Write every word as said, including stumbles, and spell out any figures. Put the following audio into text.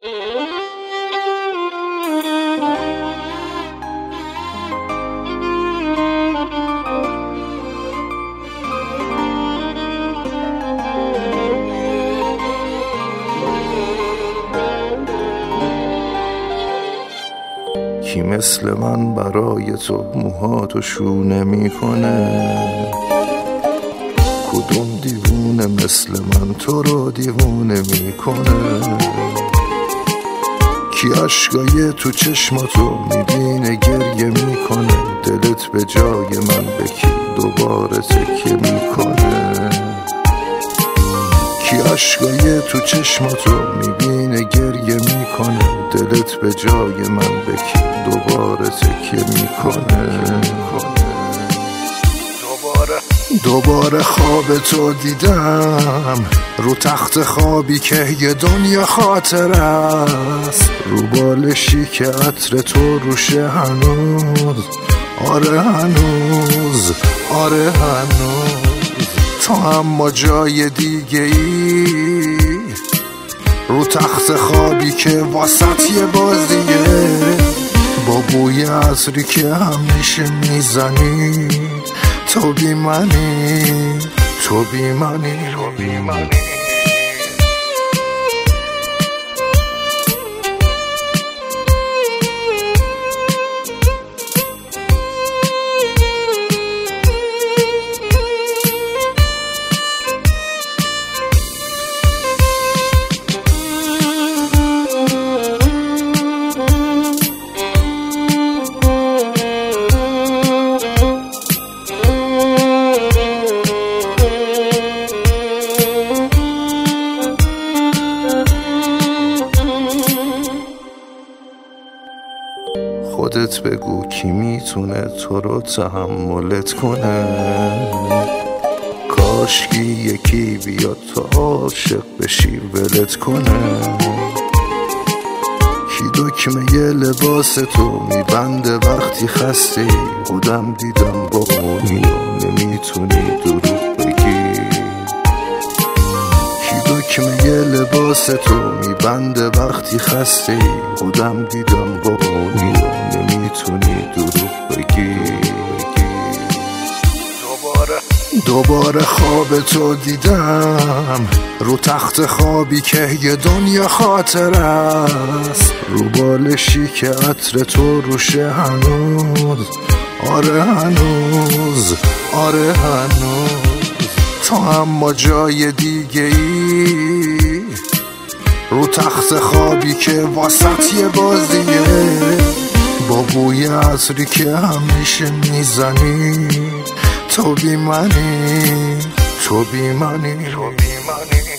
کی مثل من برای تو موهاتو شونه میکنه؟ کدوم دیوونه مثل من تو رو دیوونه میکنه؟ کی عشقای تو چشماتو میبینه گریه میکنه؟ دلت به جای من به کی دوباره تکیه میکنه؟ کی عشقای تو چشماتو میبینه گریه میکنه؟ دلت به جای من به کی دوباره تکیه میکنه؟ دوباره دوباره خواب تو دیدم، رو تخت خوابی که یه دنیا خاطر است، رو بالشی که عطر تو روشه هنوز، آره هنوز، آره هنوز، تو اما جای دیگه ای، رو تخت خوابی که واسط یه بازیه، با بوی عطری که همیشه میزنی، تو بی منی، تو بی منی، تو بی منی. خودت بگو کی میتونه تو رو تحملت کنه؟ کاشکی یکی بیاد تو عاشق بشی ولت کنه؟ کی دکمه یه لباس تو میبنده وقتی خستی؟ خودم دیدم با اونی نمیتونی دروغ بگی. کی دکمه یه لباس تو میبنده وقتی خستی؟ خودم دیدم با اونی نمیتونی دروغ بگی. دوباره دوباره خواب تو دیدم، رو تخت خوابی که یه دنیا خاطر است، رو بالشی که عطر تو روشه هنوز، آره هنوز، آره هنوز، تو اما جای دیگه ای، رو تخت خوابی که واسط یه بازیه، با بوی عطری که همیشه میزنی، تو بی منی، تو بی منی، تو بی منی.